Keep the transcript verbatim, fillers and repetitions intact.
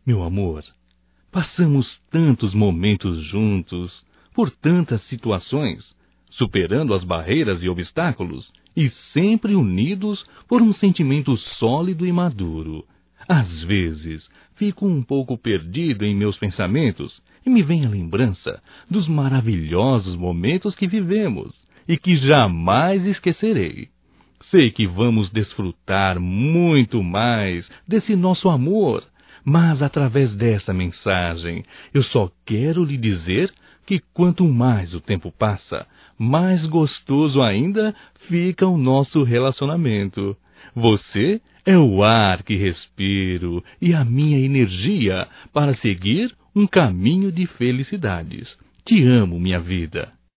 Meu amor, passamos tantos momentos juntos, por tantas situações, superando as barreiras e obstáculos, e sempre unidos por um sentimento sólido e maduro. Às vezes, fico um pouco perdido em meus pensamentos e me vem a lembrança dos maravilhosos momentos que vivemos e que jamais esquecerei. Sei que vamos desfrutar muito mais desse nosso amor, mas através dessa mensagem eu só quero lhe dizer que quanto mais o tempo passa, mais gostoso ainda fica o nosso relacionamento. Você é o ar que respiro e a minha energia para seguir um caminho de felicidades. Te amo, minha vida.